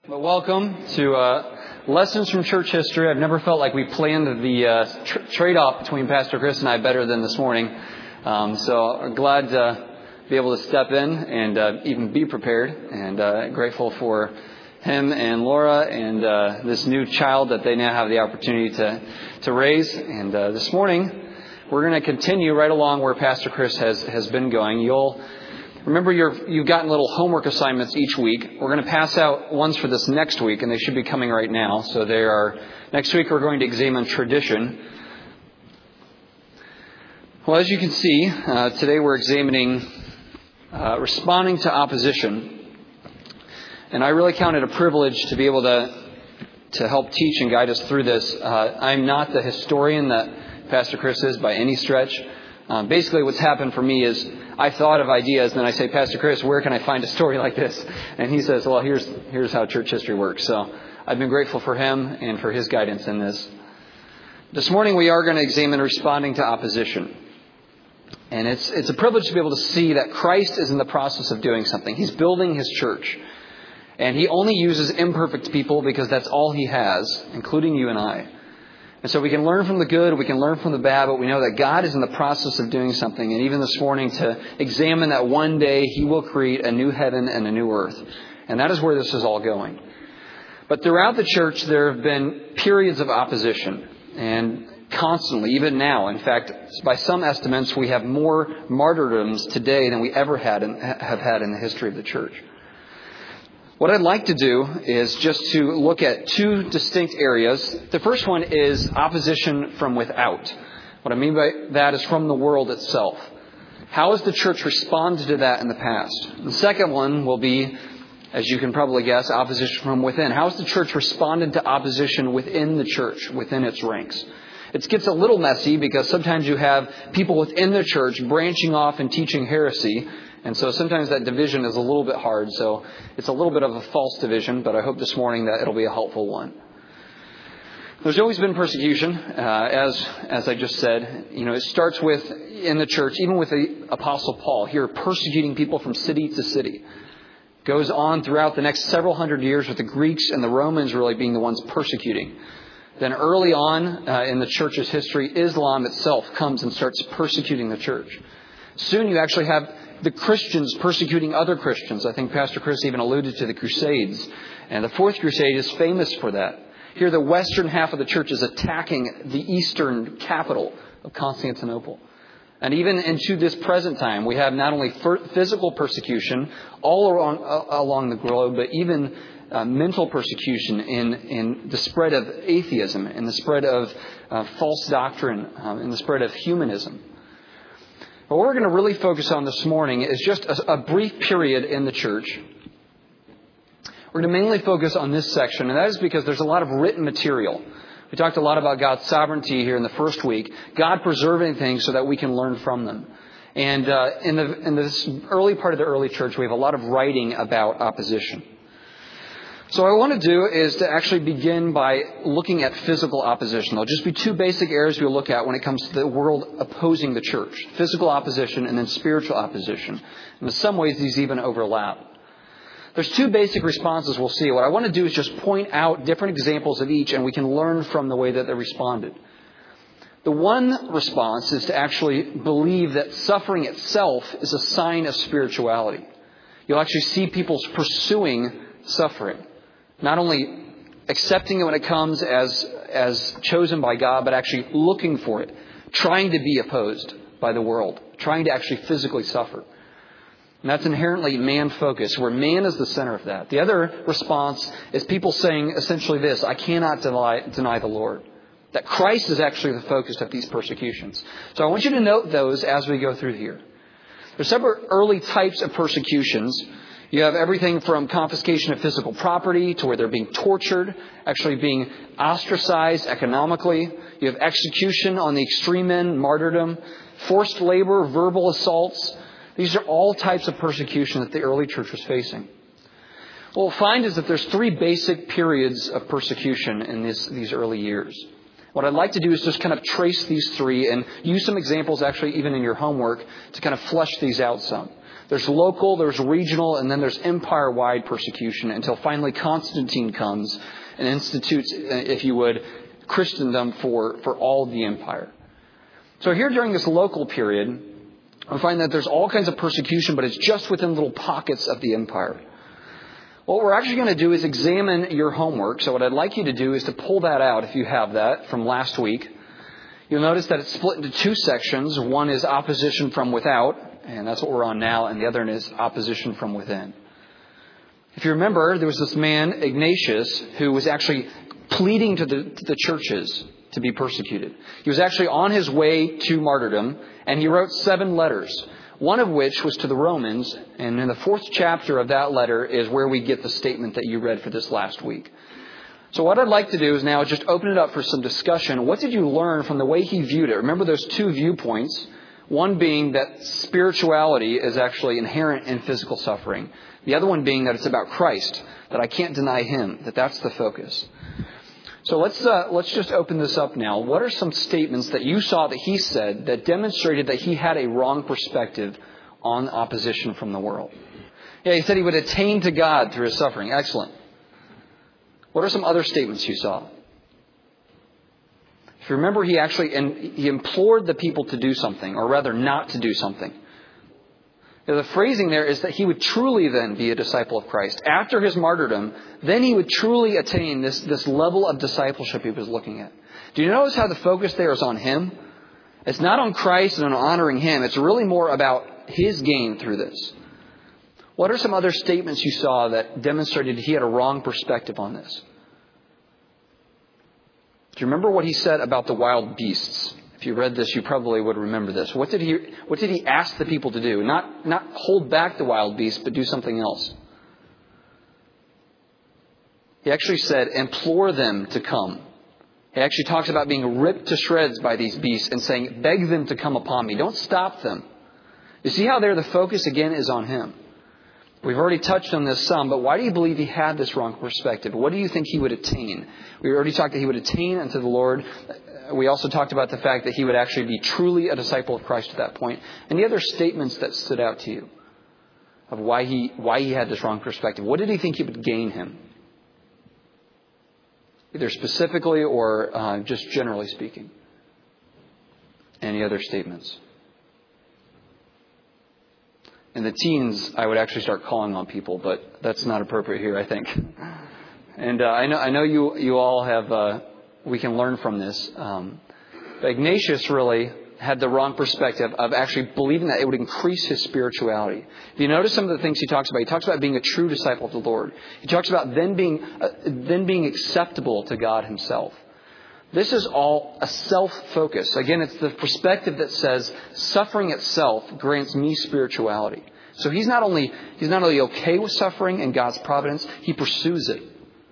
But welcome to Lessons from Church History. I've never felt like we planned the trade-off between Pastor Chris and I better than this morning. So I'm glad to be able to step in and even be prepared, and grateful for him and Laura and this new child that they now have the opportunity to raise. And this morning we're going to continue right along where Pastor Chris has been going. You'll remember you've gotten little homework assignments each week. We're going to pass out ones for this next week, and they should be coming right now. So they are, next week we're going to examine tradition. Well, as you can see, today we're examining responding to opposition. And I really count it a privilege to be able to help teach and guide us through this. I'm not the historian that Pastor Chris is by any stretch. Basically what's happened for me is I thought of ideas, and then I say, Pastor Chris, where can I find a story like this? And he says, well, here's how church history works. So I've been grateful for him and for his guidance in this. This morning we are going to examine responding to opposition. And it's a privilege to be able to see that Christ is in the process of doing something. He's building his church. And he only uses imperfect people because that's all he has, including you and I. And so we can learn from the good, we can learn from the bad, but we know that God is in the process of doing something. And even this morning to examine that one day he will create a new heaven and a new earth. And that is where this is all going. But throughout the church, there have been periods of opposition. And constantly, even now. In fact, by some estimates, we have more martyrdoms today than we ever have had in the history of the church. What I'd like to do is just to look at two distinct areas. The first one is opposition from without. What I mean by that is from the world itself. How has the church responded to that in the past? The second one will be, as you can probably guess, opposition from within. How has the church responded to opposition within the church, within its ranks? It gets a little messy because sometimes you have people within the church branching off and teaching heresy. And so sometimes that division is a little bit hard. So it's a little bit of a false division, but I hope this morning that it'll be a helpful one. There's always been persecution, as I just said. You know, it starts with, in the church, even with the Apostle Paul, here persecuting people from city to city. Goes on throughout the next several hundred years with the Greeks and the Romans really being the ones persecuting. Then early on in the church's history, Islam itself comes and starts persecuting the church. Soon you actually have the Christians persecuting other Christians. I think Pastor Chris even alluded to the Crusades. And the Fourth Crusade is famous for that. Here the western half of the church is attacking the eastern capital of Constantinople. And even into this present time, we have not only physical persecution all along the globe, but even mental persecution in the spread of atheism, in the spread of false doctrine, in the spread of humanism. But what we're going to really focus on this morning is just a brief period in the church. We're going to mainly focus on this section, and that is because there's a lot of written material. We talked a lot about God's sovereignty here in the first week, God preserving things so that we can learn from them. And in this early part of the early church, we have a lot of writing about opposition. So what I want to do is to actually begin by looking at physical opposition. There'll just be two basic areas we'll look at when it comes to the world opposing the church. Physical opposition and then spiritual opposition. And in some ways, these even overlap. There's two basic responses we'll see. What I want to do is just point out different examples of each, and we can learn from the way that they responded. The one response is to actually believe that suffering itself is a sign of spirituality. You'll actually see people pursuing suffering. Not only accepting it when it comes as chosen by God, but actually looking for it, trying to be opposed by the world, trying to actually physically suffer. And that's inherently man-focused, where man is the center of that. The other response is people saying essentially this: I cannot deny the Lord. That Christ is actually the focus of these persecutions. So I want you to note those as we go through here. There's several early types of persecutions. You have everything from confiscation of physical property to where they're being tortured, actually being ostracized economically. You have execution on the extreme end, martyrdom, forced labor, verbal assaults. These are all types of persecution that the early church was facing. What we'll find is that there's three basic periods of persecution in these early years. What I'd like to do is just kind of trace these three and use some examples actually even in your homework to kind of flesh these out some. There's local, there's regional, and then there's empire-wide persecution until finally Constantine comes and institutes, if you would, Christendom for all of the empire. So here during this local period, we find that there's all kinds of persecution, but it's just within little pockets of the empire. What we're actually going to do is examine your homework. So what I'd like you to do is to pull that out, if you have that, from last week. You'll notice that it's split into two sections. One is opposition from without, and that's what we're on now, and the other is opposition from within. If you remember, there was this man, Ignatius, who was actually pleading to the churches to be persecuted. He was actually on his way to martyrdom, and he wrote 7 letters, one of which was to the Romans, and in the 4th chapter of that letter is where we get the statement that you read for this last week. So what I'd like to do is now just open it up for some discussion. What did you learn from the way he viewed it? Remember those 2 viewpoints, one being that spirituality is actually inherent in physical suffering. The other one being that it's about Christ, that I can't deny him, that's the focus. So let's just open this up now. What are some statements that you saw that he said that demonstrated that he had a wrong perspective on opposition from the world? Yeah, he said he would attain to God through his suffering. Excellent. What are some other statements you saw? If you remember, he implored the people to do something, or rather not to do something. Now, the phrasing there is that he would truly then be a disciple of Christ. After his martyrdom, then he would truly attain this level of discipleship he was looking at. Do you notice how the focus there is on him? It's not on Christ and on honoring him. It's really more about his gain through this. What are some other statements you saw that demonstrated he had a wrong perspective on this? Do you remember what he said about the wild beasts? If you read this, you probably would remember this. What did he ask the people to do? Not hold back the wild beasts, but do something else. He actually said, implore them to come. He actually talks about being ripped to shreds by these beasts and saying, beg them to come upon me. Don't stop them. You see how there the focus again is on him. We've already touched on this some, but why do you believe he had this wrong perspective? What do you think he would attain? We already talked that he would attain unto the Lord. We also talked about the fact that he would actually be truly a disciple of Christ at that point. Any other statements that stood out to you of why he had this wrong perspective? What did he think he would gain him? Either specifically or just generally speaking. Any other statements? In the teens, I would actually start calling on people, but that's not appropriate here, I think. And I know you all have... we can learn from this. But Ignatius really had the wrong perspective of actually believing that it would increase his spirituality. If you notice some of the things he talks about being a true disciple of the Lord. He talks about then being acceptable to God himself. This is all a self-focus. Again, it's the perspective that says suffering itself grants me spirituality. So he's not only okay with suffering and God's providence, he pursues it.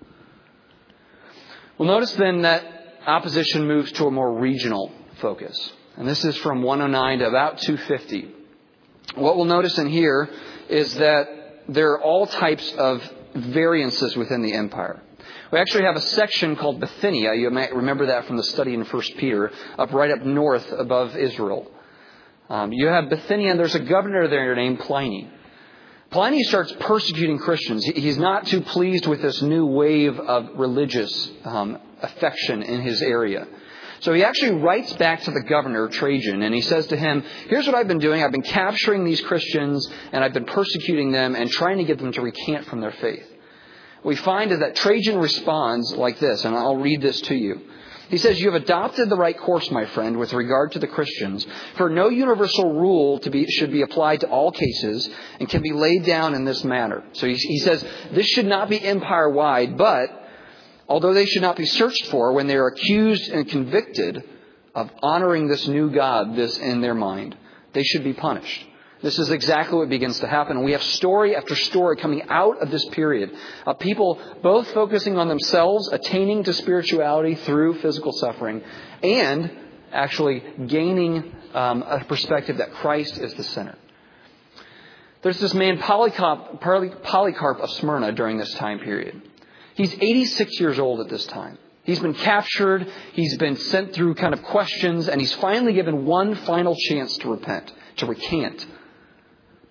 Well, notice then that opposition moves to a more regional focus. And this is from 109 to about 250. What we'll notice in here is that there are all types of variances within the empire. We actually have a section called Bithynia. You might remember that from the study in 1 Peter, right up north above Israel. You have Bithynia, and there's a governor there named Pliny. Pliny starts persecuting Christians. He's not too pleased with this new wave of religious affection in his area. So he actually writes back to the governor, Trajan, and he says to him, here's what I've been doing. I've been capturing these Christians, and I've been persecuting them and trying to get them to recant from their faith. What we find is that Trajan responds like this, and I'll read this to you. He says, you have adopted the right course, my friend, with regard to the Christians, for no universal rule should be applied to all cases and can be laid down in this manner. So he says, this should not be empire-wide, but although they should not be searched for when they are accused and convicted of honoring this new God, this in their mind, they should be punished. This is exactly what begins to happen. We have story after story coming out of this period of people both focusing on themselves, attaining to spirituality through physical suffering, and actually gaining a perspective that Christ is the center. There's this man, Polycarp of Smyrna, during this time period. He's 86 years old at this time. He's been captured. He's been sent through kind of questions, and he's finally given one final chance to repent, to recant.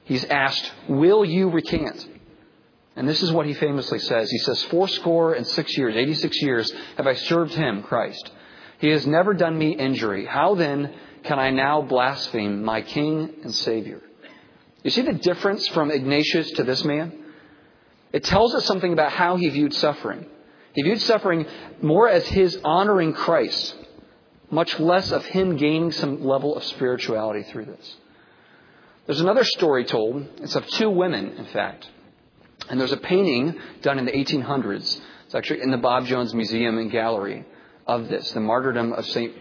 He's asked, will you recant? And this is what he famously says. He says, 86 years, 86 years have I served him, Christ. He has never done me injury. How then can I now blaspheme my King and Savior? You see the difference from Ignatius to this man? It tells us something about how he viewed suffering. He viewed suffering more as his honoring Christ, much less of him gaining some level of spirituality through this. There's another story told. It's of two women, in fact. And there's a painting done in the 1800s. It's actually in the Bob Jones Museum and Gallery of this, the martyrdom of St.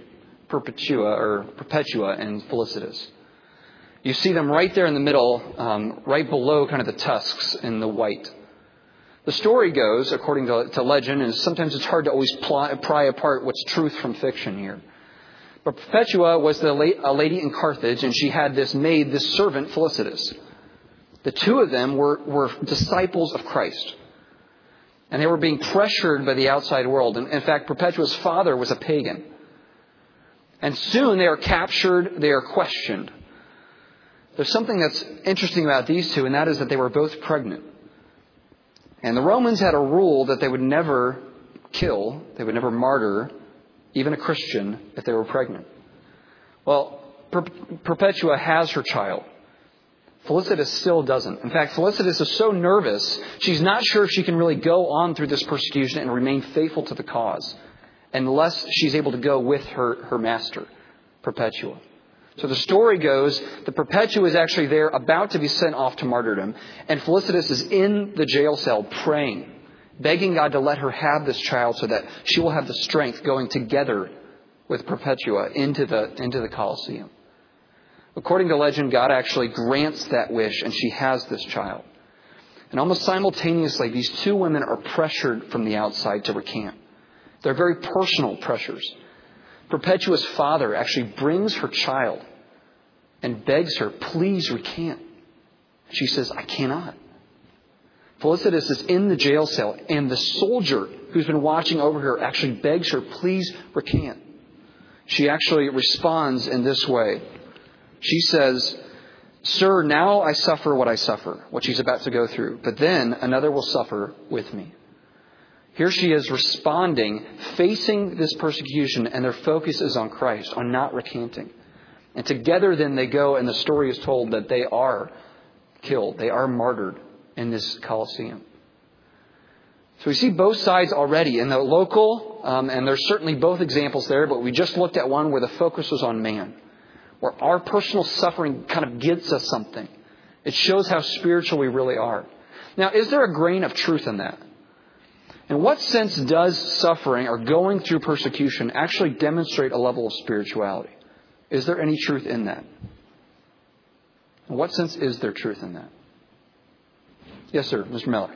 Perpetua and Felicitas. You see them right there in the middle, right below kind of the tusks in the white. The story goes, according to legend, and sometimes it's hard to always pry apart what's truth from fiction here. But Perpetua was a lady in Carthage, and she had this maid, this servant, Felicitas. The two of them were disciples of Christ. And they were being pressured by the outside world. And in fact, Perpetua's father was a pagan. And soon they are captured, they are questioned. There's something that's interesting about these two, and that is that they were both pregnant. And the Romans had a rule that they would never kill, they would never martyr, even a Christian, if they were pregnant. Well, Perpetua has her child. Felicitas still doesn't. In fact, Felicitas is so nervous, she's not sure if she can really go on through this persecution and remain faithful to the cause, unless she's able to go with her master, Perpetua. So the story goes that Perpetua is actually there about to be sent off to martyrdom, and Felicitas is in the jail cell praying, begging God to let her have this child so that she will have the strength going together with Perpetua into the Colosseum. According to legend, God actually grants that wish, and she has this child. And almost simultaneously, these two women are pressured from the outside to recant. They're very personal pressures. Perpetua's father actually brings her child and begs her, please recant. She says, I cannot. Felicitas is in the jail cell, and the soldier who's been watching over her actually begs her, please recant. She actually responds in this way. She says, Sir, now I suffer what I suffer, what she's about to go through, but then another will suffer with me. Here she is responding, facing this persecution, and their focus is on Christ, on not recanting. And together then they go, and the story is told that they are killed. They are martyred in this Colosseum. So we see both sides already in the local, and there's certainly both examples there, but we just looked at one where the focus was on man, where our personal suffering kind of gets us something. It shows how spiritual we really are. Now, is there a grain of truth in that? In what sense does suffering or going through persecution actually demonstrate a level of spirituality? Is there any truth in that? In what sense is there truth in that? Yes, sir. Mr. Miller.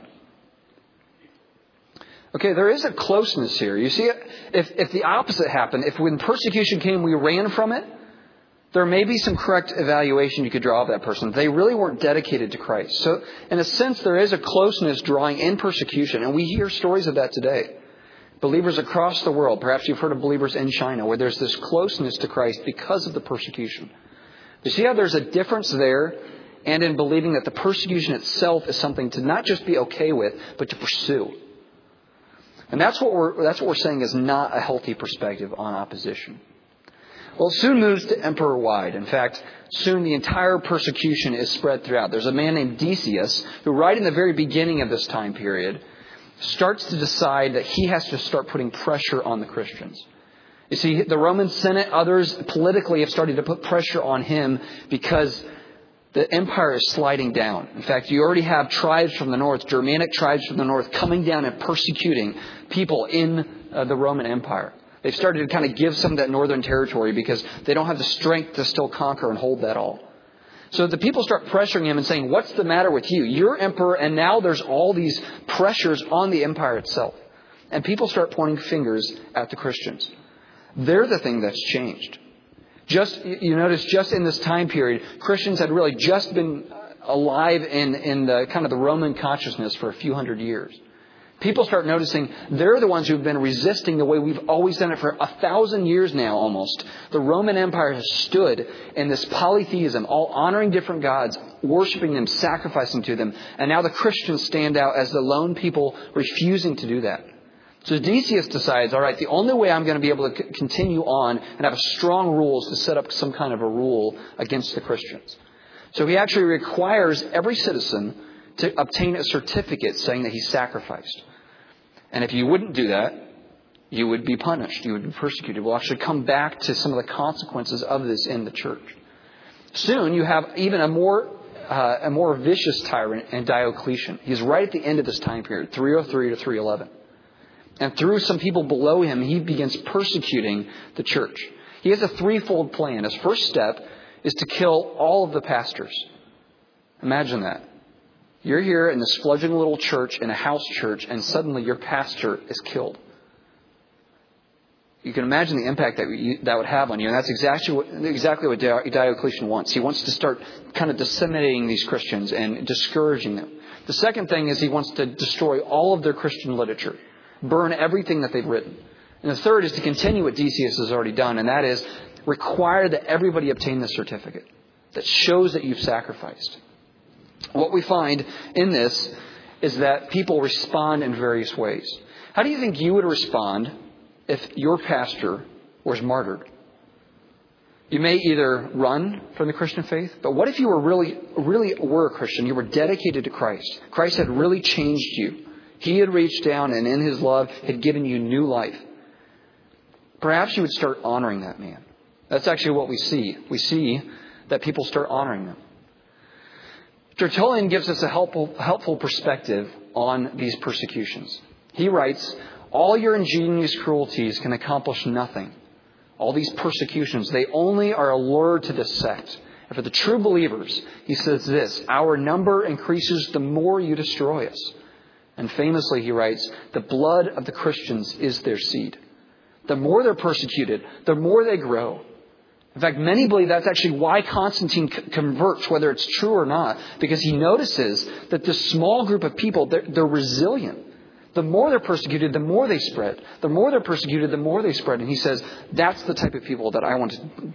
Okay, there is a closeness here. You see, if the opposite happened, if when persecution came we ran from it, there may be some correct evaluation you could draw of that person. They really weren't dedicated to Christ. So, in a sense, there is a closeness drawing in persecution. And we hear stories of that today. Believers across the world, perhaps you've heard of believers in China, where there's this closeness to Christ because of the persecution. You see how there's a difference there, and in believing that the persecution itself is something to not just be okay with, but to pursue. And that's what we're saying is not a healthy perspective on opposition. Well, it soon moves to emperor-wide. In fact, soon the entire persecution is spread throughout. There's a man named Decius who, right in the very beginning of this time period, starts to decide that he has to start putting pressure on the Christians. You see, the Roman Senate, others politically have started to put pressure on him because the empire is sliding down. In fact, you already have tribes from the north, Germanic tribes from the north, coming down and persecuting people in the Roman Empire. They've started to kind of give some of that northern territory because they don't have the strength to still conquer and hold that all. So the people start pressuring him and saying, what's the matter with you? You're emperor, and now there's all these pressures on the empire itself. And people start pointing fingers at the Christians. They're the thing that's changed. You notice just in this time period, Christians had really just been alive in the kind of the Roman consciousness for a few hundred years. People start noticing they're the ones who've been resisting the way we've always done it for 1,000 years now almost. The Roman Empire has stood in this polytheism, all honoring different gods, worshiping them, sacrificing to them. And now the Christians stand out as the lone people refusing to do that. So Decius decides, all right, the only way I'm going to be able to continue on and have a strong rule is to set up some kind of a rule against the Christians. So he actually requires every citizen to obtain a certificate saying that he sacrificed. And if you wouldn't do that, you would be punished. You would be persecuted. We'll actually come back to some of the consequences of this in the church. Soon you have even a more vicious tyrant in Diocletian. He's right at the end of this time period, 303 to 311. And through some people below him, he begins persecuting the church. He has a threefold plan. His first step is to kill all of the pastors. Imagine that. You're here in this fledgling little church, in a house church, and suddenly your pastor is killed. You can imagine the impact that would have on you. And that's exactly what Diocletian wants. He wants to start kind of disseminating these Christians and discouraging them. The second thing is he wants to destroy all of their Christian literature. Burn everything that they've written. And the third is to continue what Decius has already done, and that is require that everybody obtain the certificate that shows that you've sacrificed. What we find in this is that people respond in various ways. How do you think you would respond if your pastor was martyred? You may either run from the Christian faith, but what if you were really were a Christian? You were dedicated to Christ. Christ had really changed you. He had reached down and in his love had given you new life. Perhaps you would start honoring that man. That's actually what we see. We see that people start honoring them. Tertullian gives us a helpful perspective on these persecutions. He writes, all your ingenious cruelties can accomplish nothing. All these persecutions, they only are a lure to the sect. And for the true believers, he says this, our number increases the more you destroy us. And famously, he writes, the blood of the Christians is their seed. The more they're persecuted, the more they grow. In fact, many believe that's actually why Constantine converts, whether it's true or not, because he notices that this small group of people, they're resilient. The more they're persecuted, the more they spread. The more they're persecuted, the more they spread. And he says, that's the type of people that I want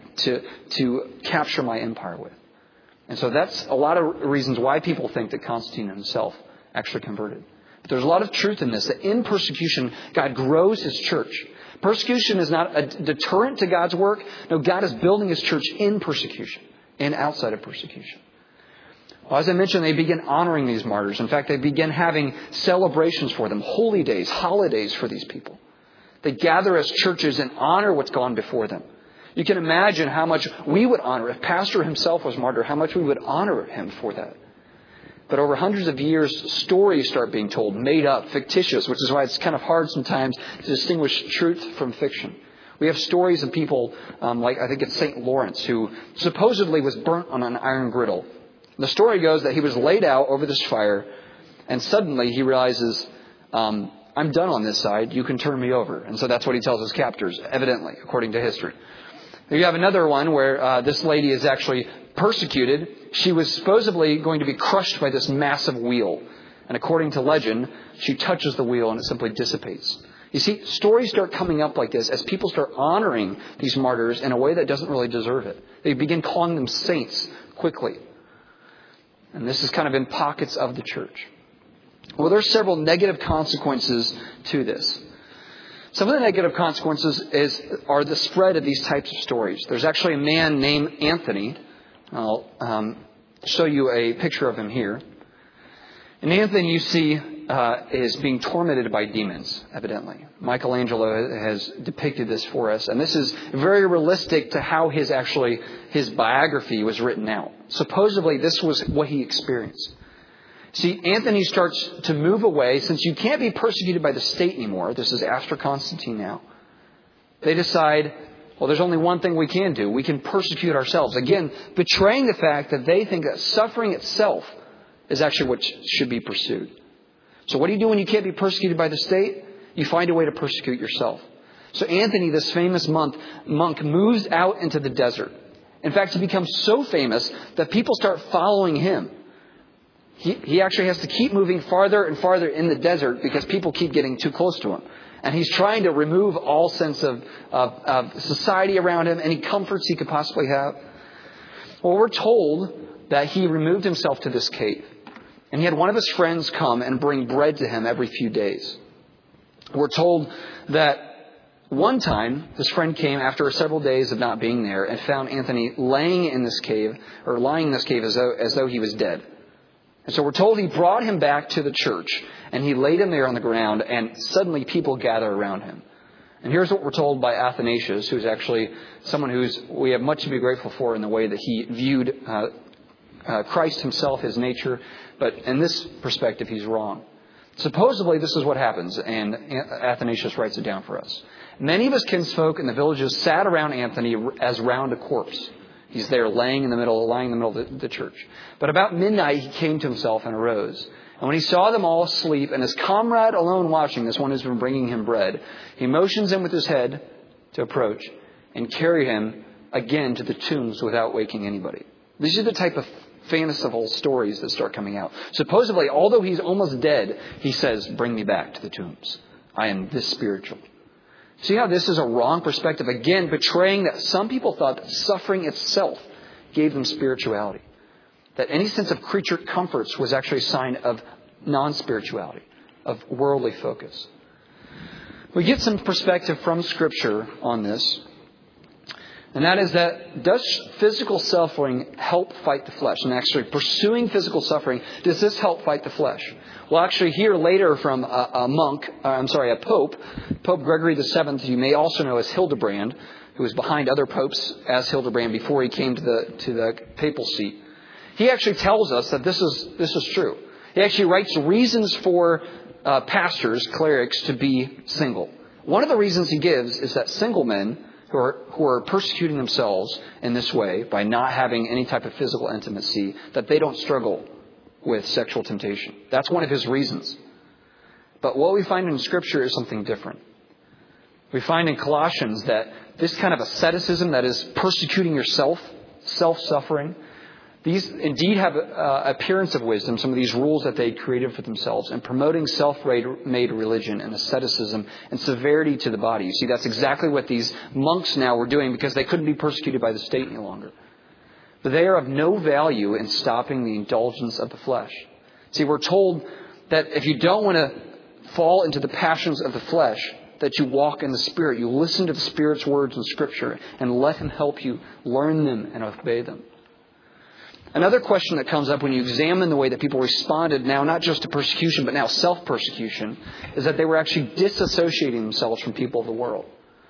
to capture my empire with. And so that's a lot of reasons why people think that Constantine himself actually converted. But there's a lot of truth in this, that in persecution, God grows his church. Persecution is not a deterrent to God's work. No, God is building his church in persecution and outside of persecution. Well, as I mentioned, they begin honoring these martyrs. In fact, they begin having celebrations for them, holy days, holidays for these people. They gather as churches and honor what's gone before them. You can imagine how much we would honor, if Pastor himself was martyred, how much we would honor him for that. But over hundreds of years, stories start being told, made up, fictitious, which is why it's kind of hard sometimes to distinguish truth from fiction. We have stories of people like, I think it's St. Lawrence, who supposedly was burnt on an iron griddle. The story goes that he was laid out over this fire, and suddenly he realizes, I'm done on this side, you can turn me over. And so that's what he tells his captors, evidently, according to history. You have another one where this lady is actually persecuted. She was supposedly going to be crushed by this massive wheel. And according to legend, she touches the wheel and it simply dissipates. You see, stories start coming up like this as people start honoring these martyrs in a way that doesn't really deserve it. They begin calling them saints quickly. And this is kind of in pockets of the church. Well, there are several negative consequences to this. Some of the negative consequences are the spread of these types of stories. There's actually a man named Anthony. I'll show you a picture of him here. And Anthony, you see, is being tormented by demons, evidently. Michelangelo has depicted this for us. And this is very realistic to how his biography was written out. Supposedly, this was what he experienced. See, Anthony starts to move away. Since you can't be persecuted by the state anymore, this is after Constantine now, they decide, well, there's only one thing we can do. We can persecute ourselves. Again, betraying the fact that they think that suffering itself is actually what should be pursued. So what do you do when you can't be persecuted by the state? You find a way to persecute yourself. So Anthony, this famous monk, moves out into the desert. In fact, he becomes so famous that people start following him. he actually has to keep moving farther and farther in the desert because people keep getting too close to him. And he's trying to remove all sense of society around him, any comforts he could possibly have. Well, we're told that he removed himself to this cave. And he had one of his friends come and bring bread to him every few days. We're told that one time, this friend came after several days of not being there and found Anthony lying in this cave as though he was dead. And so we're told he brought him back to the church and he laid him there on the ground, and suddenly people gather around him. And here's what we're told by Athanasius, who's actually someone we have much to be grateful for in the way that he viewed Christ himself, his nature. But in this perspective, he's wrong. Supposedly, this is what happens, and Athanasius writes it down for us. Many of his kinsfolk in the villages sat around Anthony as round a corpse. He's there lying in the middle of the church. But about midnight, he came to himself and arose. And when he saw them all asleep and his comrade alone watching, this one who's been bringing him bread, he motions him with his head to approach and carry him again to the tombs without waking anybody. These are the type of fanciful stories that start coming out. Supposedly, although he's almost dead, he says, "Bring me back to the tombs. I am this spiritual." See how this is a wrong perspective? Again, betraying that some people thought that suffering itself gave them spirituality. That any sense of creature comforts was actually a sign of non-spirituality, of worldly focus. We get some perspective from Scripture on this. And that is that, does physical suffering help fight the flesh? And actually pursuing physical suffering, does this help fight the flesh? We'll actually hear later from a pope, Pope Gregory VII, you may also know as Hildebrand, who was behind other popes as Hildebrand before he came to the papal seat. He actually tells us that this is true. He actually writes reasons for pastors, clerics, to be single. One of the reasons he gives is that single men who are persecuting themselves in this way by not having any type of physical intimacy, that they don't struggle with sexual temptation. That's one of his reasons. But what we find in Scripture is something different. We find in Colossians that this kind of asceticism, that is persecuting yourself, self-suffering, these indeed have appearance of wisdom, some of these rules that they created for themselves, and promoting self-made religion and asceticism and severity to the body. You see, that's exactly what these monks now were doing because they couldn't be persecuted by the state any longer. But they are of no value in stopping the indulgence of the flesh. See, we're told that if you don't want to fall into the passions of the flesh, that you walk in the Spirit. You listen to the Spirit's words in Scripture and let Him help you learn them and obey them. Another question that comes up when you examine the way that people responded now, not just to persecution, but now self-persecution, is that they were actually disassociating themselves from people of the world.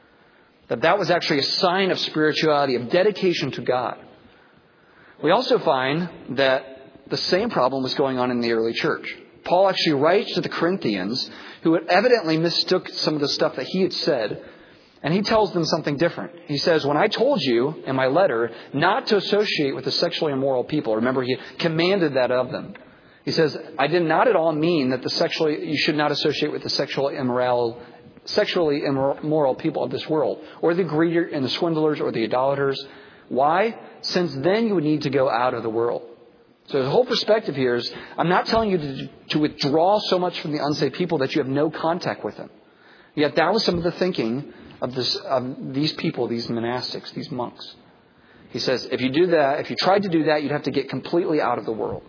That was actually a sign of spirituality, of dedication to God. We also find that the same problem was going on in the early church. Paul actually writes to the Corinthians, who had evidently mistook some of the stuff that he had said, and he tells them something different. He says, when I told you in my letter not to associate with the sexually immoral people, remember he commanded that of them. He says, I did not at all mean that you should not associate with the sexually immoral people of this world, or the greedy and the swindlers or the idolaters. Why? Since then you would need to go out of the world. So the whole perspective here is, I'm not telling you to withdraw so much from the unsaved people that you have no contact with them. Yet that was some of the thinking of these people, these monastics, these monks. He says, if you do that, if you tried to do that, you'd have to get completely out of the world.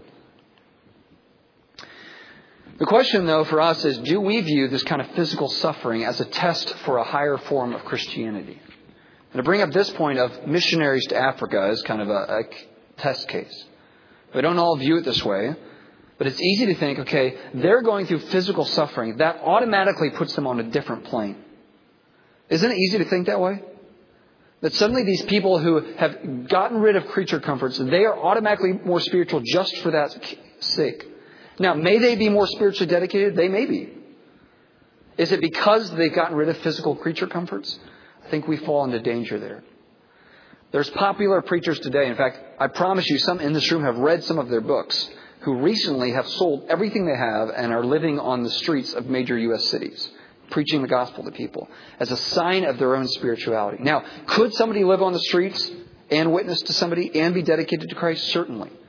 The question, though, for us is, do we view this kind of physical suffering as a test for a higher form of Christianity? And to bring up this point of missionaries to Africa as kind of a test case. We don't all view it this way, but it's easy to think, okay, they're going through physical suffering. That automatically puts them on a different plane. Isn't it easy to think that way? That suddenly these people who have gotten rid of creature comforts, they are automatically more spiritual just for that sake. Now, may they be more spiritually dedicated? They may be. Is it because they've gotten rid of physical creature comforts? I think we fall into danger there. There's popular preachers today. In fact, I promise you, some in this room have read some of their books, who recently have sold everything they have and are living on the streets of major U.S. cities, preaching the gospel to people as a sign of their own spirituality. Now, could somebody live on the streets and witness to somebody and be dedicated to Christ? Certainly.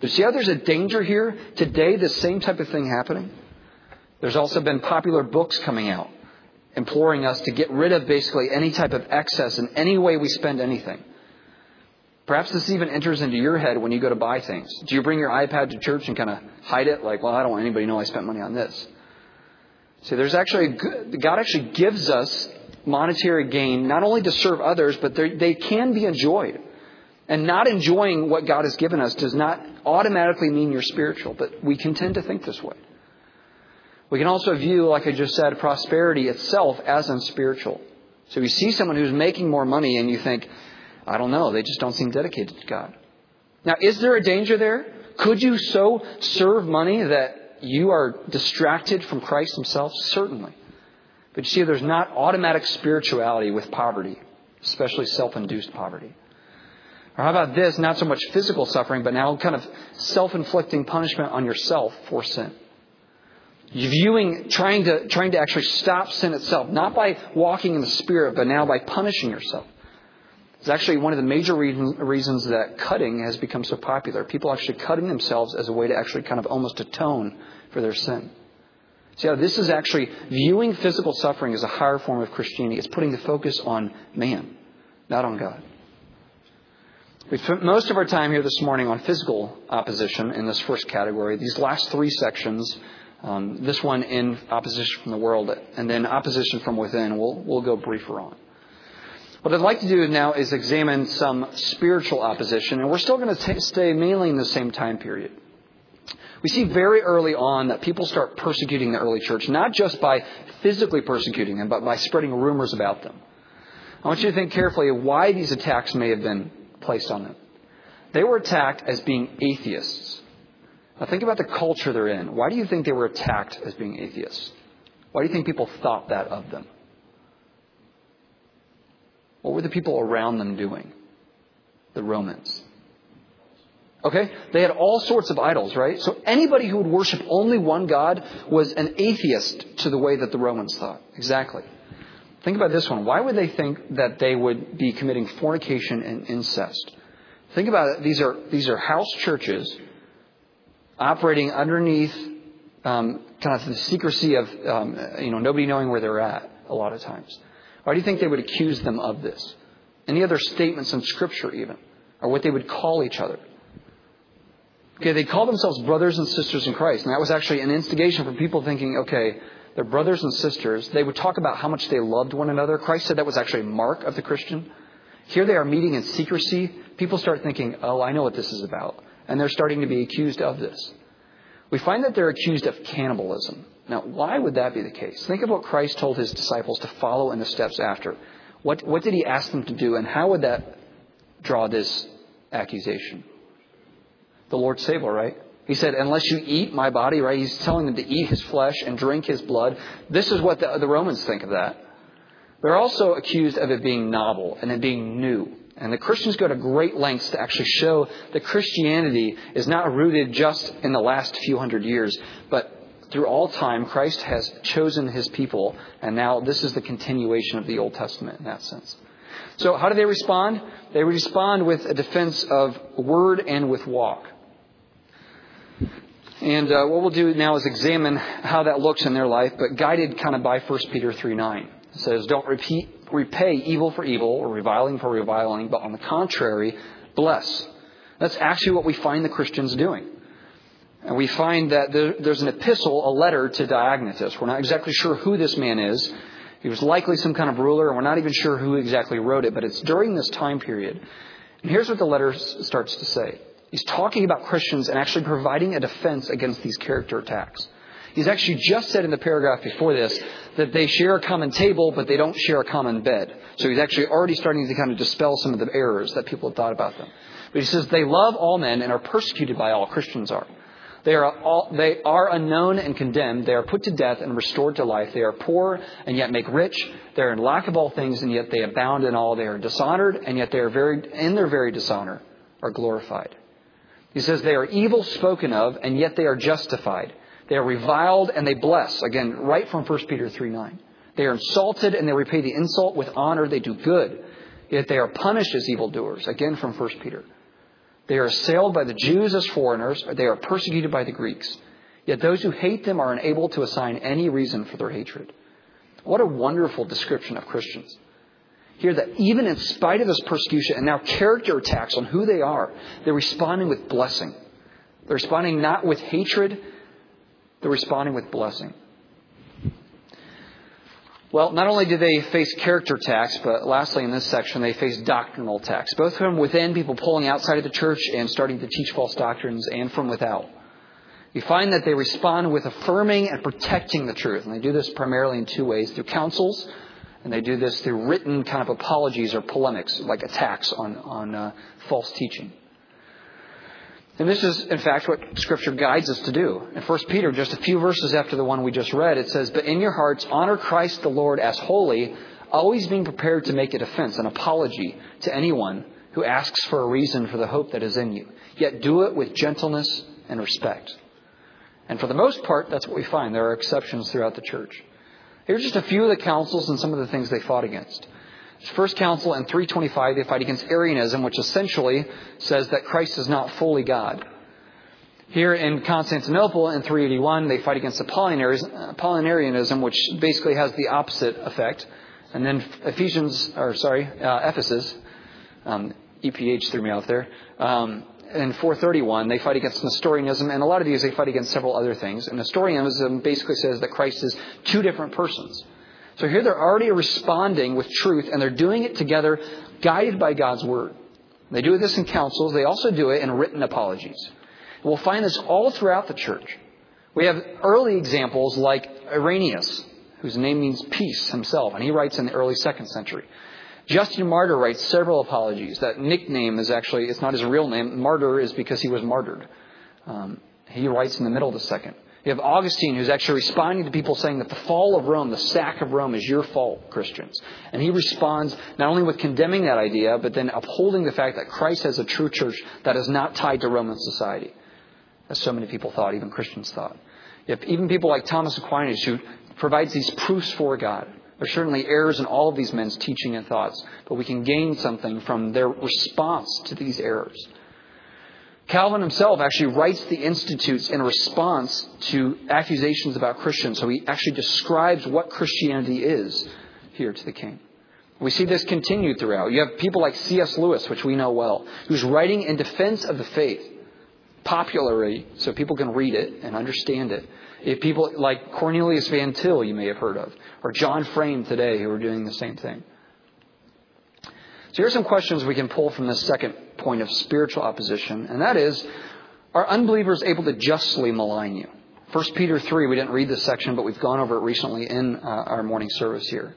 But see how there's a danger here? Today, the same type of thing happening. There's also been popular books coming out imploring us to get rid of basically any type of excess in any way we spend anything. Perhaps this even enters into your head when you go to buy things. Do you bring your iPad to church and kind of hide it? Like, well, I don't want anybody to know I spent money on this. See, there's actually God actually gives us monetary gain, not only to serve others, but they can be enjoyed. And not enjoying what God has given us does not automatically mean you're spiritual, but we can tend to think this way. We can also view, like I just said, prosperity itself as unspiritual. So you see someone who's making more money and you think, I don't know, they just don't seem dedicated to God. Now, is there a danger there? Could you so serve money that you are distracted from Christ himself? Certainly. But you see, there's not automatic spirituality with poverty, especially self-induced poverty. Or how about this? Not so much physical suffering, but now kind of self-inflicting punishment on yourself for sin. Trying to actually stop sin itself, not by walking in the Spirit, but now by punishing yourself. It's actually one of the major reasons that cutting has become so popular. People actually cutting themselves as a way to actually kind of almost atone for their sin. See how this is actually viewing physical suffering as a higher form of Christianity. It's putting the focus on man, not on God. We spent most of our time here this morning on physical opposition in this first category. These last three sections, this one in opposition from the world, and then opposition from within, we'll go briefer on. What I'd like to do now is examine some spiritual opposition, and we're still going to stay mainly in the same time period. We see very early on that people start persecuting the early church, not just by physically persecuting them, but by spreading rumors about them. I want you to think carefully of why these attacks may have been placed on them. They were attacked as being atheists. Now think about the culture they're in. Why do you think they were attacked as being atheists? Why do you think people thought that of them? What were the people around them doing? The Romans. Okay? They had all sorts of idols, right? So anybody who would worship only one God was an atheist to the way that the Romans thought. Exactly. Think about this one. Why would they think that they would be committing fornication and incest? Think about it. These are house churches operating underneath kind of the secrecy of nobody knowing where they're at a lot of times. Why do you think they would accuse them of this? Any other statements in Scripture even, or what they would call each other? Okay, they call themselves brothers and sisters in Christ, and that was actually an instigation for people thinking, okay, they're brothers and sisters. They would talk about how much they loved one another. Christ said that was actually a mark of the Christian. Here they are meeting in secrecy. People start thinking, oh, I know what this is about. And they're starting to be accused of this. We find that they're accused of cannibalism. Now, why would that be the case? Think of what Christ told his disciples to follow in the steps after. What did he ask them to do, and how would that draw this accusation? The Lord's table, right? He said, unless you eat my body, right? He's telling them to eat his flesh and drink his blood. This is what the Romans think of that. They're also accused of it being novel and it being new. And the Christians go to great lengths to actually show that Christianity is not rooted just in the last few hundred years, but through all time, Christ has chosen his people. And now this is the continuation of the Old Testament in that sense. So how do they respond? They respond with a defense of word and with walk. And what we'll do now is examine how that looks in their life, but guided kind of by 1 Peter 3:9. It says, don't repay evil for evil or reviling for reviling, but on the contrary, bless. That's actually what we find the Christians doing. And we find that there's an epistle, a letter to Diognetus. We're not exactly sure who this man is. He was likely some kind of ruler, and we're not even sure who exactly wrote it, but it's during this time period. And here's what the letter starts to say. He's talking about Christians and actually providing a defense against these character attacks. He's actually just said in the paragraph before this that they share a common table, but they don't share a common bed. So he's actually already starting to kind of dispel some of the errors that people have thought about them. But he says they love all men and are persecuted by all. Christians are. They are unknown and condemned. They are put to death and restored to life. They are poor and yet make rich. They are in lack of all things and yet they abound in all. They are dishonored and yet they are in their very dishonor are glorified. He says they are evil spoken of and yet they are justified. They are reviled and they bless. Again, right from 1 Peter 3:9. They are insulted and they repay the insult with honor. They do good. Yet they are punished as evildoers. Again from 1 Peter. They are assailed by the Jews as foreigners. They are persecuted by the Greeks. Yet those who hate them are unable to assign any reason for their hatred. What a wonderful description of Christians. Here that even in spite of this persecution and now character attacks on who they are, they're responding with blessing. They're responding not with hatred, they're responding with blessing. Well, not only did they face character attacks, but lastly in this section, they faced doctrinal attacks. Both from within, people pulling outside of the church and starting to teach false doctrines, and from without. You find that they respond with affirming and protecting the truth. And they do this primarily in two ways, through counsels, and they do this through written kind of apologies or polemics, like attacks on false teaching. And this is, in fact, what Scripture guides us to do. In 1 Peter, just a few verses after the one we just read, it says, "But in your hearts honor Christ the Lord as holy, always being prepared to make a defense, an apology to anyone who asks for a reason for the hope that is in you. Yet do it with gentleness and respect." And for the most part, that's what we find. There are exceptions throughout the church. Here's just a few of the counsels and some of the things they fought against. First counsel in 325, they fight against Arianism, which essentially says that Christ is not fully God. Here in Constantinople in 381, they fight against Apollinarianism, which basically has the opposite effect. And then Ephesus, EPH threw me off there. In 431, they fight against Nestorianism, and a lot of these they fight against several other things. And Nestorianism basically says that Christ is two different persons. So here they're already responding with truth, and they're doing it together, guided by God's Word. They do this in councils. They also do it in written apologies. And we'll find this all throughout the church. We have early examples like Irenaeus, whose name means peace himself, and he writes in the early 2nd century. Justin Martyr writes several apologies. That nickname is actually, it's not his real name. Martyr is because he was martyred. He writes in the middle of the 2nd. You have Augustine, who's actually responding to people saying that the fall of Rome, the sack of Rome, is your fault, Christians. And he responds not only with condemning that idea, but then upholding the fact that Christ has a true church that is not tied to Roman society, as so many people thought, even Christians thought. You have even people like Thomas Aquinas, who provides these proofs for God. There's certainly errors in all of these men's teaching and thoughts, but we can gain something from their response to these errors. Calvin himself actually writes the Institutes in response to accusations about Christians. So he actually describes what Christianity is here to the king. We see this continued throughout. You have people like C.S. Lewis, which we know well, who's writing in defense of the faith, popularly, so people can read it and understand it. You have people like Cornelius Van Til, you may have heard of, or John Frame today, who are doing the same thing. So here are some questions we can pull from this second point of spiritual opposition, and that is, are unbelievers able to justly malign you? 1 Peter 3, we didn't read this section, but we've gone over it recently in our morning service here.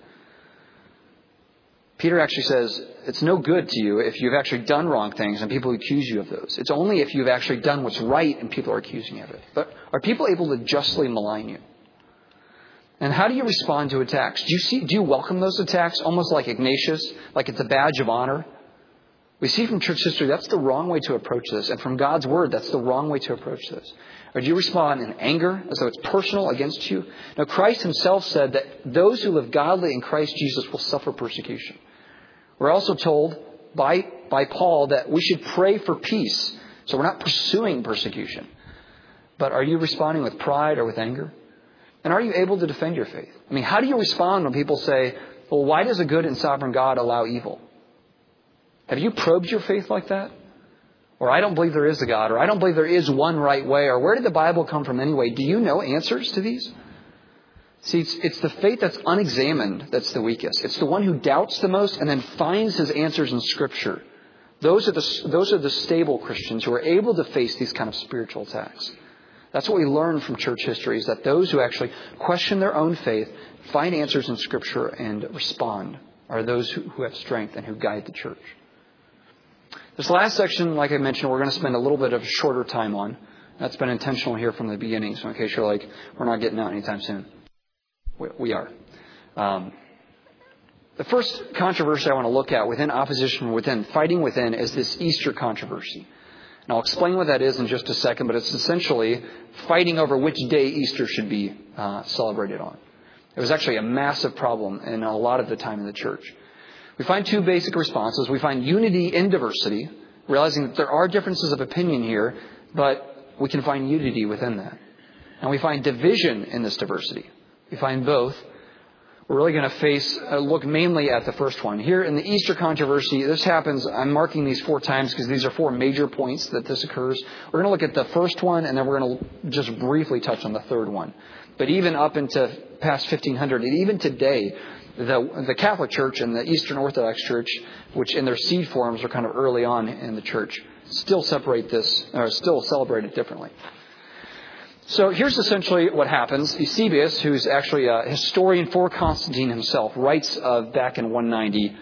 Peter actually says, it's no good to you if you've actually done wrong things and people accuse you of those. It's only if you've actually done what's right and people are accusing you of it. But are people able to justly malign you? And how do you respond to attacks? Do you welcome those attacks almost like Ignatius, like it's a badge of honor? We see from church history that's the wrong way to approach this. And from God's Word, that's the wrong way to approach this. Or do you respond in anger as though it's personal against you? Now, Christ himself said that those who live godly in Christ Jesus will suffer persecution. We're also told by Paul that we should pray for peace. So we're not pursuing persecution. But are you responding with pride or with anger? And are you able to defend your faith? I mean, how do you respond when people say, well, why does a good and sovereign God allow evil? Have you probed your faith like that? Or I don't believe there is a God, or I don't believe there is one right way, or where did the Bible come from anyway? Do you know answers to these? See, it's the faith that's unexamined that's the weakest. It's the one who doubts the most and then finds his answers in Scripture. Those are the stable Christians who are able to face these kind of spiritual attacks. That's what we learn from church history, is that those who actually question their own faith, find answers in Scripture, and respond are those who have strength and who guide the church. This last section, like I mentioned, we're going to spend a little bit of a shorter time on. That's been intentional here from the beginning, so in case you're like, we're not getting out anytime soon. We are. The first controversy I want to look at within opposition from within, fighting within, is this Easter controversy. And I'll explain what that is in just a second, but it's essentially fighting over which day Easter should be celebrated on. It was actually a massive problem in a lot of the time in the church. We find two basic responses. We find unity in diversity, realizing that there are differences of opinion here, but we can find unity within that. And we find division in this diversity. We find both. We're really going to look mainly at the first one. Here in the Easter controversy, this happens, I'm marking these 4 times because these are 4 major points that this occurs. We're going to look at the first one, and then we're going to just briefly touch on the third one. But even up into past 1500, and even today, the Catholic Church and the Eastern Orthodox Church, which in their seed forms are kind of early on in the church, still separate this, or still celebrate it differently. So here's essentially what happens. Eusebius, who's actually a historian for Constantine himself, writes back in 190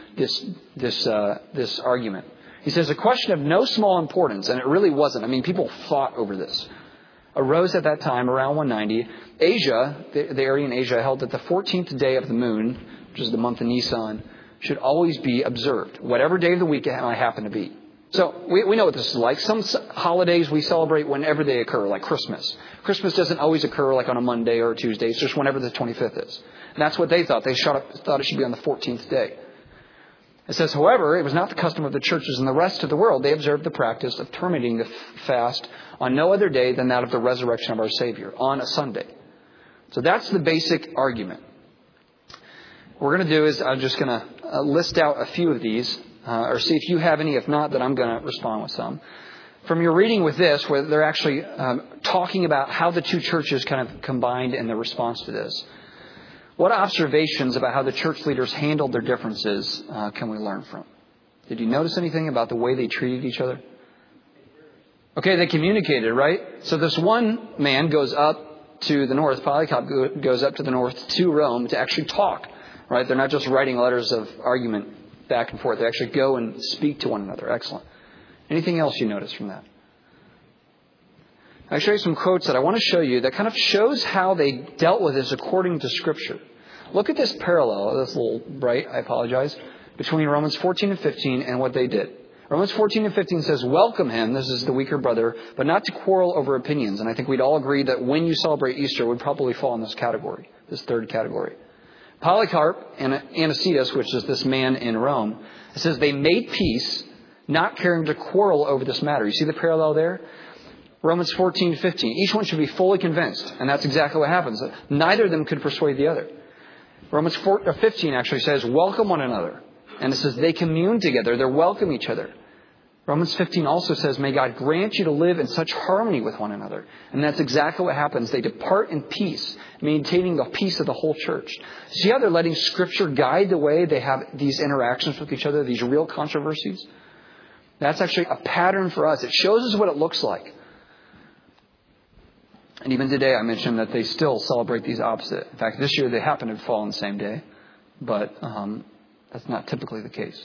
this argument. He says, a question of no small importance, and it really wasn't. I mean, people fought over this. Arose at that time, around 190. Asia, the Arian Asia, held that the 14th day of the moon, which is the month of Nisan, should always be observed, whatever day of the week it might happen to be. So we know what this is like. Some holidays we celebrate whenever they occur, like Christmas. Christmas doesn't always occur like on a Monday or a Tuesday. It's just whenever the 25th is. And that's what they thought. They thought it should be on the 14th day. It says, however, it was not the custom of the churches in the rest of the world. They observed the practice of terminating the fast on no other day than that of the resurrection of our Savior, on a Sunday. So that's the basic argument. What we're going to do is I'm just going to list out a few of these. Or see if you have any. If not, then I'm going to respond with some. From your reading with this, where they're actually talking about how the two churches kind of combined in their response to this, what observations about how the church leaders handled their differences can we learn from? Did you notice anything about the way they treated each other? Okay, they communicated, right? So this one man goes up to the north, Polycarp goes up to the north to Rome to actually talk, right? They're not just writing letters of argument back and forth. They actually go and speak to one another. Excellent. Anything else you notice from that? I'll show you some quotes that I want to show you that kind of shows how they dealt with this according to Scripture. Look at this parallel, this little bright, I apologize, between Romans 14 and 15 and what they did. Romans 14 and 15 says, welcome him, this is the weaker brother, but not to quarrel over opinions. And I think we'd all agree that when you celebrate Easter, it would probably fall in this category, this third category. Polycarp and Anicetus, which is this man in Rome, it says they made peace, not caring to quarrel over this matter. You see the parallel there? Romans 14:15. Each one should be fully convinced, and that's exactly what happens. Neither of them could persuade the other. Romans 15 actually says, welcome one another. And it says they commune together, they welcome each other. Romans 15 also says, may God grant you to live in such harmony with one another. And that's exactly what happens. They depart in peace, maintaining the peace of the whole church. See how they're letting Scripture guide the way they have these interactions with each other, these real controversies? That's actually a pattern for us. It shows us what it looks like. And even today I mentioned that they still celebrate these opposite. In fact, this year they happen to fall on the same day. But that's not typically the case.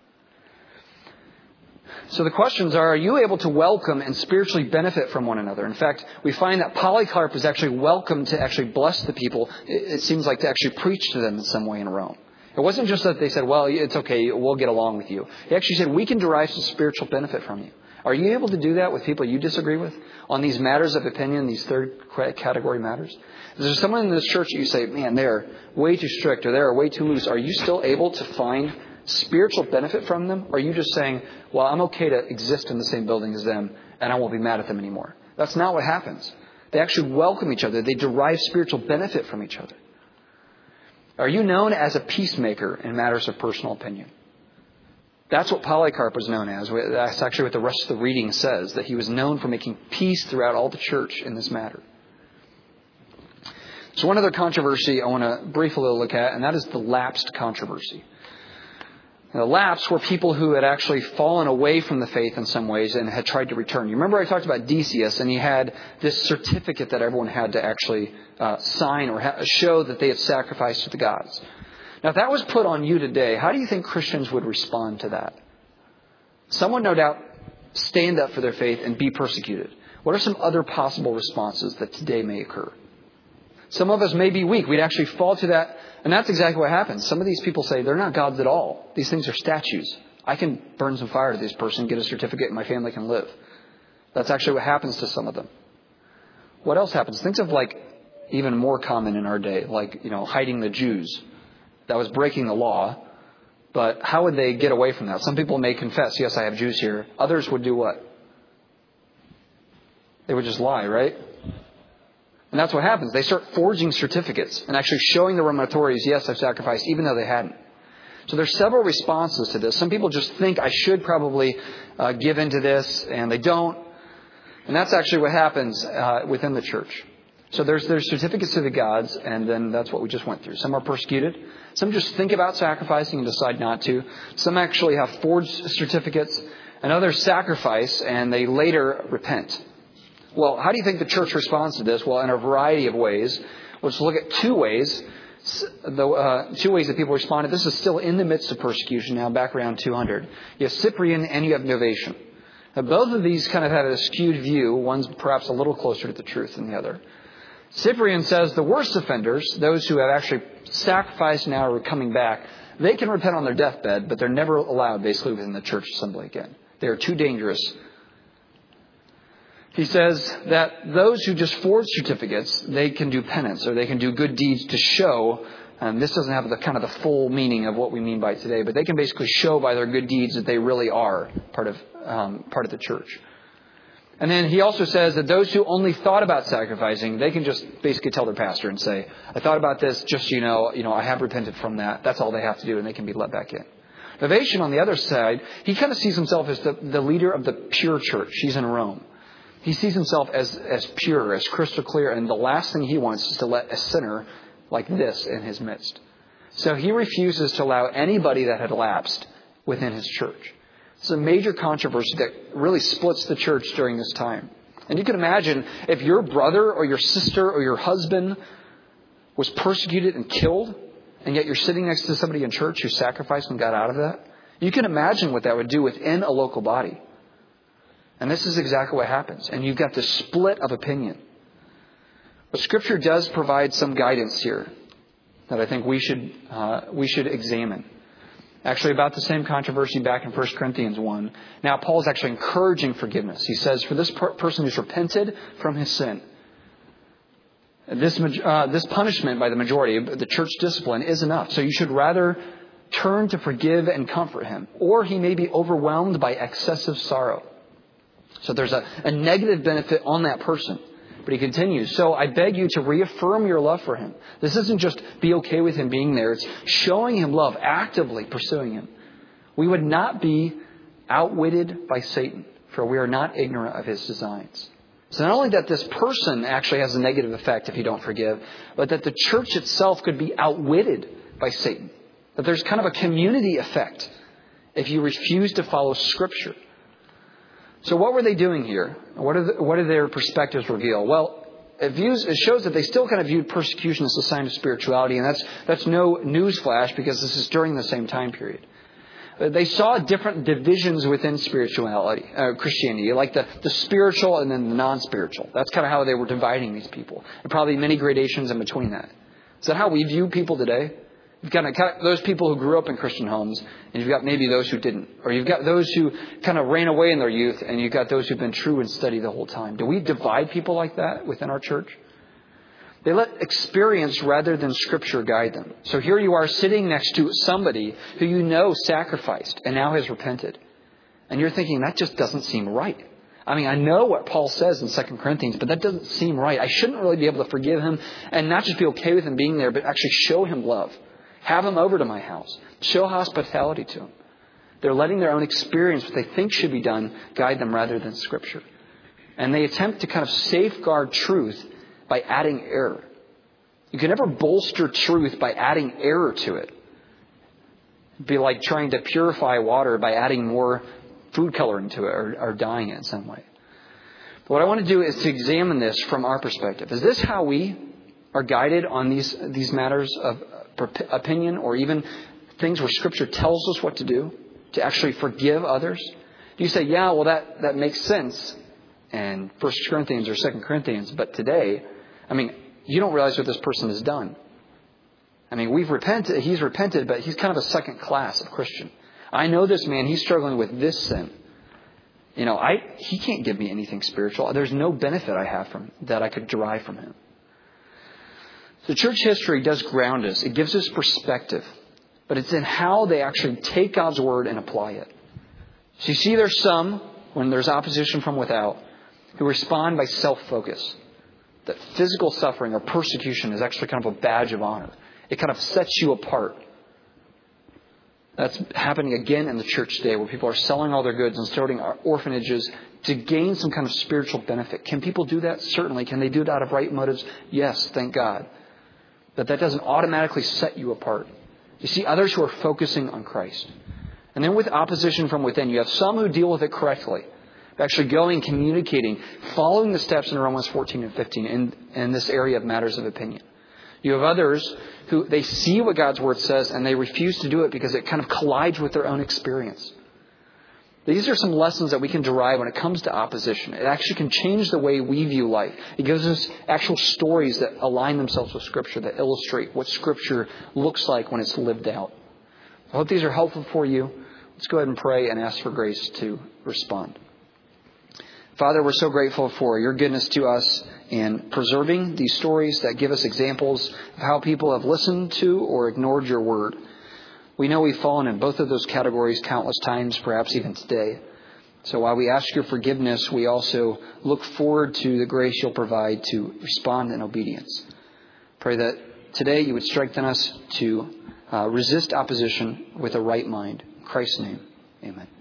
So the questions are you able to welcome and spiritually benefit from one another? In fact, we find that Polycarp is actually welcome to actually bless the people. It seems like to actually preach to them in some way in Rome. It wasn't just that they said, well, it's okay, we'll get along with you. He actually said, we can derive some spiritual benefit from you. Are you able to do that with people you disagree with on these matters of opinion, these third category matters? Is there someone in this church that you say, man, they're way too strict or they're way too loose? Are you still able to find spiritual benefit from them? Or are you just saying, well, I'm okay to exist in the same building as them and I won't be mad at them anymore? That's not what happens. They actually welcome each other. They derive spiritual benefit from each other. Are you known as a peacemaker in matters of personal opinion? That's what Polycarp was known as. That's actually what the rest of the reading says, that he was known for making peace throughout all the church in this matter. So one other controversy I want to briefly look at, and that is the lapsed controversy. The lapsed were people who had actually fallen away from the faith in some ways and had tried to return. You remember I talked about Decius, and he had this certificate that everyone had to actually sign or show that they had sacrificed to the gods. Now, if that was put on you today, how do you think Christians would respond to that? Some would no doubt stand up for their faith and be persecuted. What are some other possible responses that today may occur? Some of us may be weak. We'd actually fall to that. And that's exactly what happens. Some of these people say they're not gods at all. These things are statues. I can burn some fire to this person, get a certificate, and my family can live. That's actually what happens to some of them. What else happens? Things of like even more common in our day, like, hiding the Jews. That was breaking the law. But how would they get away from that? Some people may confess, yes, I have Jews here. Others would do what? They would just lie, right? And that's what happens. They start forging certificates and actually showing the Roman authorities, yes, I've sacrificed, even though they hadn't. So there's several responses to this. Some people just think I should probably give into this, and they don't. And that's actually what happens within the church. So there's certificates to the gods, and then that's what we just went through. Some are persecuted. Some just think about sacrificing and decide not to. Some actually have forged certificates, and others sacrifice, and they later repent. Well, how do you think the church responds to this? Well, in a variety of ways. Let's look at two ways. Two ways that people responded. This is still in the midst of persecution now, back around 200. You have Cyprian and you have Novatian. Now, both of these kind of have a skewed view. One's perhaps a little closer to the truth than the other. Cyprian says the worst offenders, those who have actually sacrificed now or are coming back, they can repent on their deathbed, but they're never allowed basically within the church assembly again. They are too dangerous. He says that those who just forge certificates, they can do penance or they can do good deeds to show. This doesn't have the kind of the full meaning of what we mean by today, but they can basically show by their good deeds that they really are part of the church. And then he also says that those who only thought about sacrificing, they can just basically tell their pastor and say, I thought about this, just so you know, I have repented from that. That's all they have to do, and they can be let back in. Novatian, on the other side, he kind of sees himself as the leader of the pure church. He's in Rome. He sees himself as pure, as crystal clear, and the last thing he wants is to let a sinner like this in his midst. So he refuses to allow anybody that had lapsed within his church. It's a major controversy that really splits the church during this time. And you can imagine if your brother or your sister or your husband was persecuted and killed, and yet you're sitting next to somebody in church who sacrificed and got out of that. You can imagine what that would do within a local body. And this is exactly what happens. And you've got this split of opinion. But Scripture does provide some guidance here that I think we should examine. Actually, about the same controversy back in 1 Corinthians 1. Now, Paul is actually encouraging forgiveness. He says, for this person who's repented from his sin, this punishment by the majority, the church discipline, is enough. So you should rather turn to forgive and comfort him. Or he may be overwhelmed by excessive sorrow. So there's a negative benefit on that person. But he continues, so I beg you to reaffirm your love for him. This isn't just be okay with him being there. It's showing him love, actively pursuing him. We would not be outwitted by Satan, for we are not ignorant of his designs. So not only that this person actually has a negative effect if you don't forgive, but that the church itself could be outwitted by Satan. That there's kind of a community effect if you refuse to follow Scripture. So what were they doing here? What do their perspectives reveal? Well, it shows that they still kind of viewed persecution as a sign of spirituality, and that's no newsflash because this is during the same time period. They saw different divisions within spirituality, Christianity, like the spiritual and then the non-spiritual. That's kind of how they were dividing these people, and probably many gradations in between that. Is that how we view people today? You've got those people who grew up in Christian homes, and you've got maybe those who didn't. Or you've got those who kind of ran away in their youth, and you've got those who've been true and steady the whole time. Do we divide people like that within our church? They let experience rather than Scripture guide them. So here you are sitting next to somebody who you know sacrificed and now has repented. And you're thinking, that just doesn't seem right. I mean, I know what Paul says in 2 Corinthians, but that doesn't seem right. I shouldn't really be able to forgive him and not just be okay with him being there, but actually show him love. Have him over to my house. Show hospitality to him. They're letting their own experience, what they think should be done, guide them rather than Scripture. And they attempt to kind of safeguard truth by adding error. You can never bolster truth by adding error to it. It'd be like trying to purify water by adding more food coloring to it or dyeing it in some way. But what I want to do is to examine this from our perspective. Is this how we are guided on these matters of opinion, or even things where Scripture tells us what to do to actually forgive others? Do you say, yeah, well, that makes sense in 1 Corinthians or 2 Corinthians, but today, I mean, you don't realize what this person has done. I mean, he's repented, but he's kind of a second class of Christian. I know this man, he's struggling with this sin. He can't give me anything spiritual. There's no benefit I have that I could derive from him. So church history does ground us. It gives us perspective. but it's in how they actually take God's word and apply it. So you see there's some, when there's opposition from without, who respond by self-focus. That physical suffering or persecution is actually kind of a badge of honor. It kind of sets you apart. That's happening again in the church today, where people are selling all their goods and starting orphanages to gain some kind of spiritual benefit. Can people do that? Certainly. Can they do it out of right motives? Yes, thank God. But that doesn't automatically set you apart. You see others who are focusing on Christ. And then with opposition from within, you have some who deal with it correctly. Actually going, communicating, following the steps in Romans 14 and 15 in this area of matters of opinion. You have others who they see what God's word says and they refuse to do it because it kind of collides with their own experience. These are some lessons that we can derive when it comes to opposition. It actually can change the way we view life. It gives us actual stories that align themselves with Scripture, that illustrate what Scripture looks like when it's lived out. I hope these are helpful for you. Let's go ahead and pray and ask for grace to respond. Father, we're so grateful for your goodness to us in preserving these stories that give us examples of how people have listened to or ignored your word. We know we've fallen in both of those categories countless times, perhaps even today. So while we ask your forgiveness, we also look forward to the grace you'll provide to respond in obedience. Pray that today you would strengthen us to resist opposition with a right mind. In Christ's name, amen.